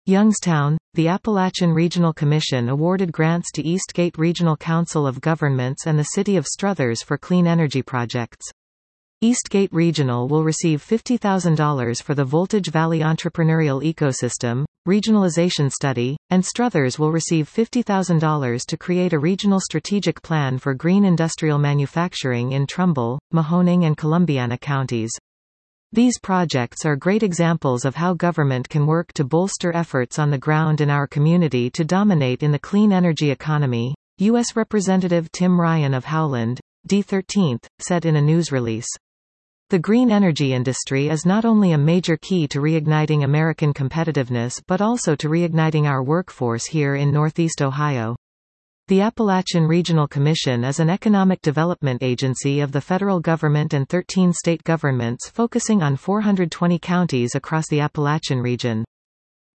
Youngstown, the Appalachian Regional Commission awarded grants to Eastgate Regional Council of Governments and the City of Struthers for clean energy projects. Eastgate Regional will receive $50,000 for the Voltage Valley Entrepreneurial Ecosystem Regionalization Study, and Struthers will receive $50,000 to create a regional strategic plan for green industrial manufacturing in Trumbull, Mahoning and Columbiana counties. These projects are great examples of how government can work to bolster efforts on the ground in our community to dominate in the clean energy economy, U.S. Representative Tim Ryan of Howland, D13th, said in a news release. The green energy industry is not only a major key to reigniting American competitiveness but also to reigniting our workforce here in Northeast Ohio. The Appalachian Regional Commission is an economic development agency of the federal government and 13 state governments focusing on 420 counties across the Appalachian region.